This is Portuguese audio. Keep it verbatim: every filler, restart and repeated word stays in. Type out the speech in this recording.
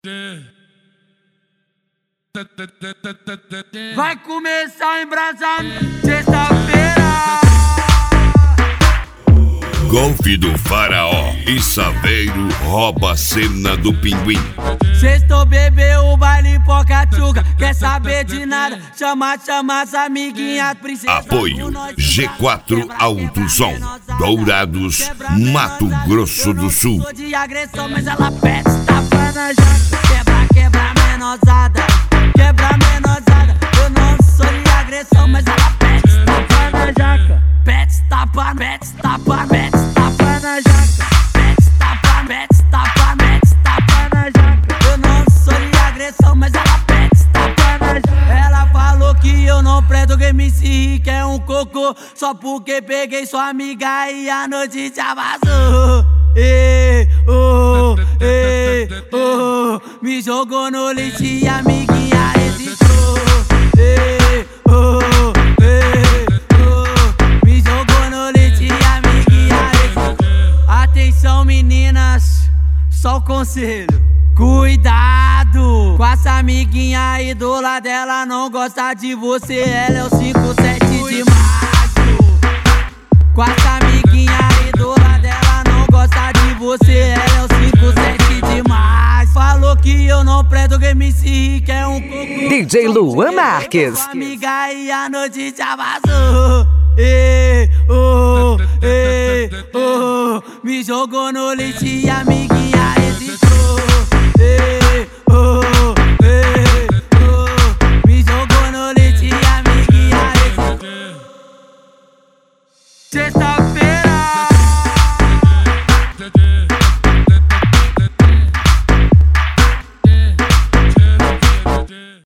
Vai começar embrasamento sexta-feira. Golfe do Faraó e Saveiro rouba a cena do Pinguim. Sextou, bebeu o baile Pocatuca. Quer saber de nada? Chama, chama as amiguinhas, princesa. Apoio G quatro Alto Som, Dourados, Mato Grosso do Sul. Sou de agressão, mas ela pede, tapa na jaca. Quebra, quebra, menosada. Quebra, menosada. Eu não sou de agressão, mas ela pede, tapa na jaca. Pede, tapa, pede, tapa, pede, tapa na jaca. Pede, tapa, pede, tapa, pede, tapa na jaca. Eu não sou de agressão, mas ela pede, tapa na jaca. Ela falou que eu não presto, que M C Rick é um cocô. Só porque peguei sua amiga e a noite já vazou. Ei, oh, ei, oh, me jogou no lixo e a amiguinha resistiu. Ei, oh, ei, oh, me jogou no lixo e a amiguinha resistiu. Atenção, meninas, só o conselho. Cuidado com essa amiguinha aí do lado dela, não gosta de você, ela é o cinco sete de macho. Com essa amiguinha aí do lado dela, não gosta de você, ela é o cinco sete de macho. Falou que eu não presto, que M C Rick é um cocô. D J Luan Marques. Sua amiga e a noite já vazou. Ei, oh, ei, oh, me jogou no lixo e a amiguinha